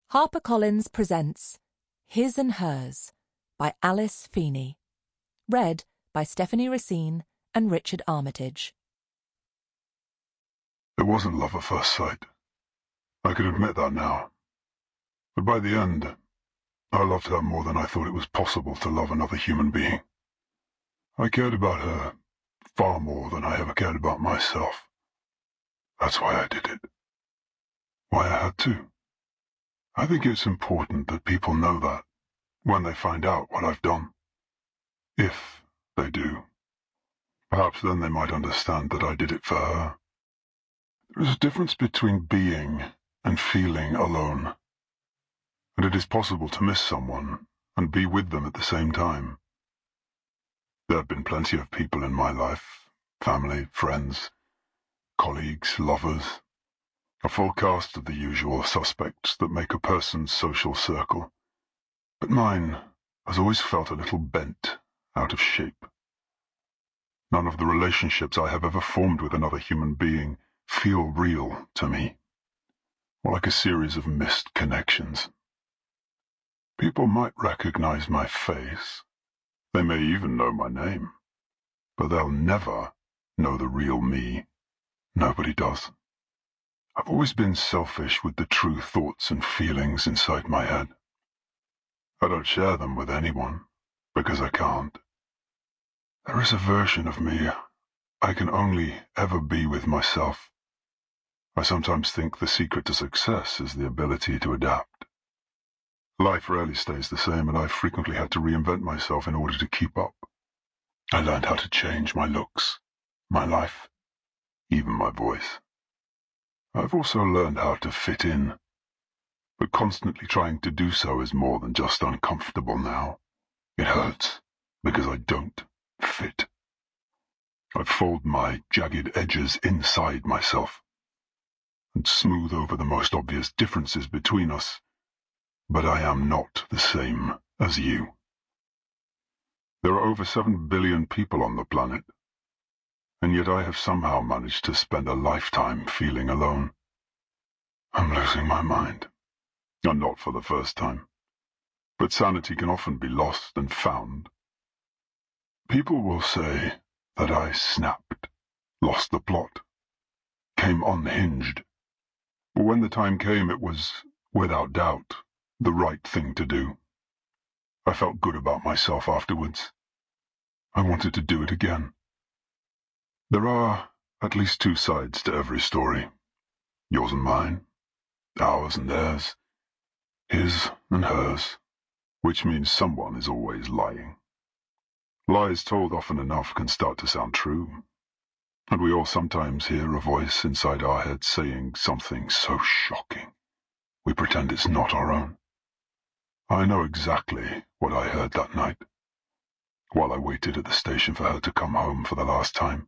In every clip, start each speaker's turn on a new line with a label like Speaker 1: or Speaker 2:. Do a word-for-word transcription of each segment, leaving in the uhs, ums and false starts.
Speaker 1: HarperCollins presents His and Hers by Alice Feeney. Read by Stephanie Racine and Richard Armitage.
Speaker 2: It wasn't love at first sight. I can admit that now. But by the end, I loved her more than I thought it was possible to love another human being. I cared about her far more than I ever cared about myself. That's why I did it. Why I had to. I think it's important that people know that when they find out what I've done. If they do. Perhaps then they might understand that I did it for her. There is a difference between being and feeling alone. And it is possible to miss someone and be with them at the same time. There have been plenty of people in my life, family, friends, colleagues, lovers, a full cast of the usual suspects that make a person's social circle. But mine has always felt a little bent, out of shape. None of the relationships I have ever formed with another human being feel real to me, more like a series of missed connections. People might recognize my face. They may even know my name. But they'll never know the real me. Nobody does. I've always been selfish with the true thoughts and feelings inside my head. I don't share them with anyone, because I can't. There is a version of me I can only ever be with myself. I sometimes think the secret to success is the ability to adapt. Life rarely stays the same, and I've frequently had to reinvent myself in order to keep up. I learned how to change my looks, my life, even my voice. I've also learned how to fit in, but constantly trying to do so is more than just uncomfortable now. It hurts, because I don't fit. I fold my jagged edges inside myself, and smooth over the most obvious differences between us, but I am not the same as you. There are over seven billion people on the planet, and yet I have somehow managed to spend a lifetime feeling alone. I'm losing my mind, and not for the first time, but sanity can often be lost and found. People will say that I snapped, lost the plot, came unhinged, but when the time came it was, without doubt, the right thing to do. I felt good about myself afterwards. I wanted to do it again. There are at least two sides to every story. Yours and mine, ours and theirs, his and hers, which means someone is always lying. Lies told often enough can start to sound true, and we all sometimes hear a voice inside our heads saying something so shocking we pretend it's not our own. I know exactly what I heard that night, while I waited at the station for her to come home for the last time.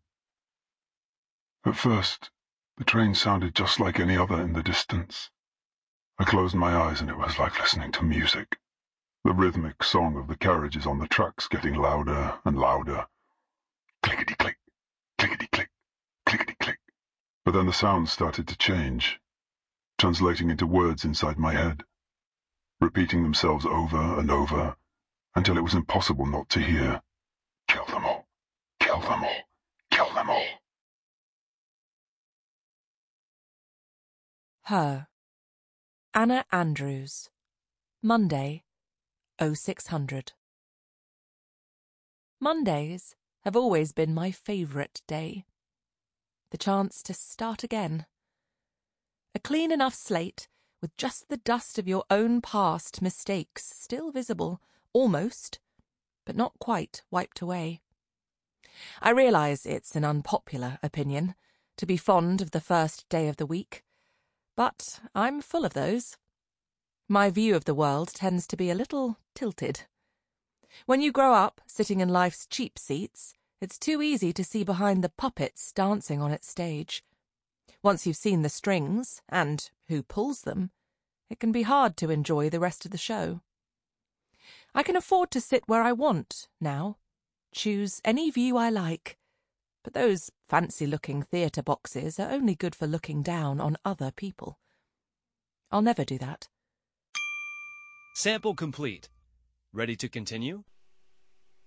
Speaker 2: At first, the train sounded just like any other in the distance. I closed my eyes and it was like listening to music. The rhythmic song of the carriages on the tracks getting louder and louder. Clickety-click, clickety-click, clickety-click. But then the sounds started to change, translating into words inside my head, repeating themselves over and over, until it was impossible not to hear. Kill them all, kill them all, kill them all.
Speaker 1: Her. Anna Andrews. Monday, oh six hundred. Mondays have always been my favourite day. The chance to start again. A clean enough slate, with just the dust of your own past mistakes still visible, almost, but not quite wiped away. I realise it's an unpopular opinion, to be fond of the first day of the week, but I'm full of those. My view of the world tends to be a little tilted. When you grow up sitting in life's cheap seats, it's too easy to see behind the puppets dancing on its stage. Once you've seen the strings, and who pulls them, it can be hard to enjoy the rest of the show. I can afford to sit where I want now, choose any view I like, but those fancy-looking theatre boxes are only good for looking down on other people. I'll never do that.
Speaker 3: Sample complete. Ready to continue?